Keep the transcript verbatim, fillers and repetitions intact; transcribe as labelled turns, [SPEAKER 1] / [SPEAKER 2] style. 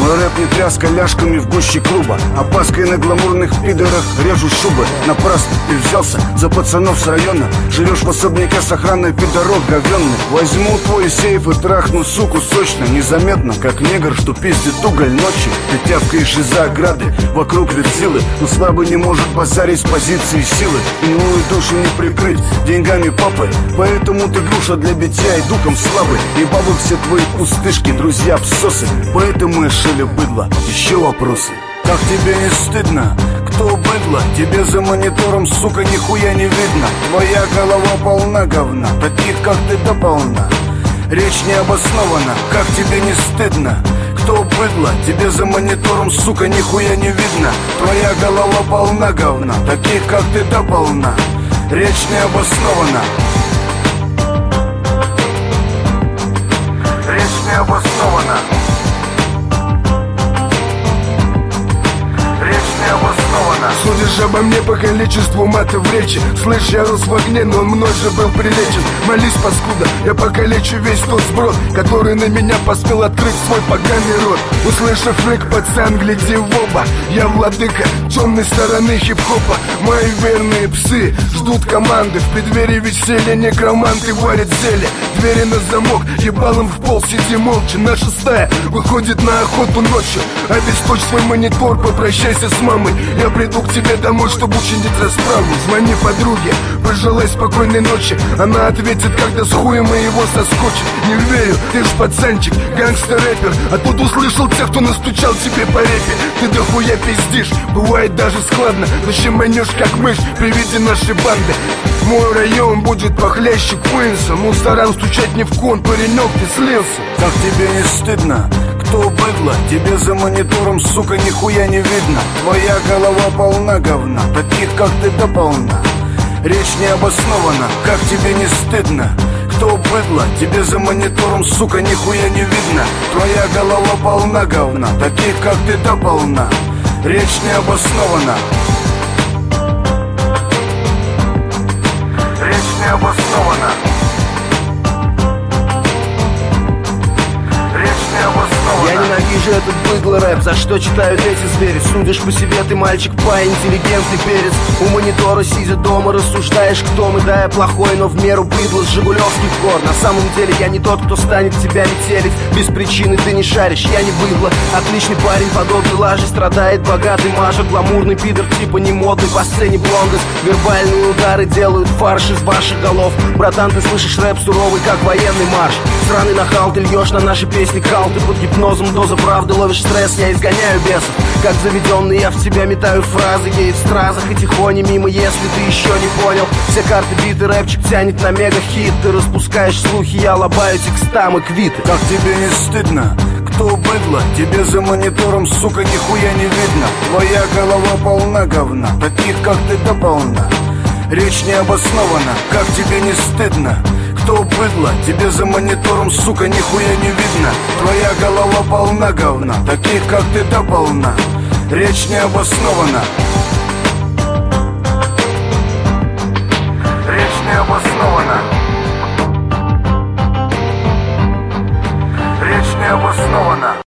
[SPEAKER 1] Мой рэп не тряска ляжками в гуще клуба, опаской на гламурных пидорах режу шубы. Напрасно ты взялся за пацанов с района. Живешь в особняке с охраной, пидорок говенный. Возьму твой сейф и трахну суку сочно, незаметно, как негр, что пиздит уголь ночью. Ты тявкаешь из-за ограды, вокруг ряд силы, но слабый не может базарить с позиции силы. Иную душу не прикрыть деньгами папы, поэтому ты груша для битья и духом слабый. И бабы все твои пустышки, друзья псосы, поэтому я шеля быдло. Еще вопросы? Как тебе не стыдно? Кто быдло? Тебе за монитором, сука, нихуя не видно. Твоя голова полна говна, таких как ты до полна. Речь не обоснована, как тебе не стыдно? Кто быдло? Тебе за монитором, сука, нихуя не видно. Твоя голова полна говна, таких как ты до полна. Речь не обоснована. Речь не обоснована.
[SPEAKER 2] Судишь обо мне по количеству матов в речи. Слышь, я рос в огне, но он мной же был прилечен. Молись, паскуда, я покалечу весь тот сброд, который на меня посмел открыть свой поганый рот. Услышав рык, пацан, гляди в оба. Я владыка темной стороны хип-хопа. Мои верные псы ждут команды. В преддверии веселья некроманты варят зелье. Двери на замок, ебалом в пол, сиди молча. Наша стая выходит на охоту ночью. Обесточь свой монитор, попрощайся с мамой. Я приду к тебе домой, чтобы учинить расправу. Звони подруге, пожелай спокойной ночи. Она ответит, когда с хуем моего соскочит. Не верю, ты ж пацанчик, гангстер-рэпер. А тут услышал тех, кто настучал тебе по репе. Ты дохуя пиздишь, бывает даже складно. Зачем манешь как мышь при виде нашей банды? Мой район будет похлеще Куинса. Мусорам стучать не в кон, паренек, ты слился.
[SPEAKER 1] Как тебе не стыдно? Кто быдло? Тебе за монитором, сука, нихуя не видно. Твоя голова полна говна, таких как ты до полна. Речь не обоснована, как тебе не стыдно? Кто быдло? Тебе за монитором, сука, нихуя не видно. Твоя голова полна говна, таких как ты до полна. Речь не обоснована. Речь не обоснована.
[SPEAKER 3] Я ненавижу этот быдло рэп, за что читают эти звери. Судишь по себе, ты мальчик, па, интеллигентный перец. У монитора сидя дома, рассуждаешь, кто мы. Да, я плохой, но в меру быдло с жигулевских гор. На самом деле я не тот, кто станет тебя метелить. Без причины ты не шаришь, я не быдло. Отличный парень, подобный лаже, страдает богатый мажор. Гламурный пидор, типа не модный, по сцене блондес. Вербальные удары делают фарш из ваших голов. Братан, ты слышишь рэп суровый, как военный марш. Сраный нахал, ты льешь на наши песни кал. Ты под гипнозом, доза правды, ловишь стресс, я изгоняю бесов. Как заведенный, я в тебя метаю фразы. Гей в стразах и тихоне мимо, если ты еще не понял. Все карты биты, рэпчик тянет на мега-хит. Ты распускаешь слухи, я лобаю текстам и квиты.
[SPEAKER 1] Как тебе не стыдно? Кто быдло? Тебе за монитором, сука, нихуя не видно. Твоя голова полна говна, таких как ты до полна. Речь не обоснована, как тебе не стыдно? Кто быдло? Тебе за монитором, сука, нихуя не видно. Твоя голова полна говна, таких как ты до полна. Речь не обоснована.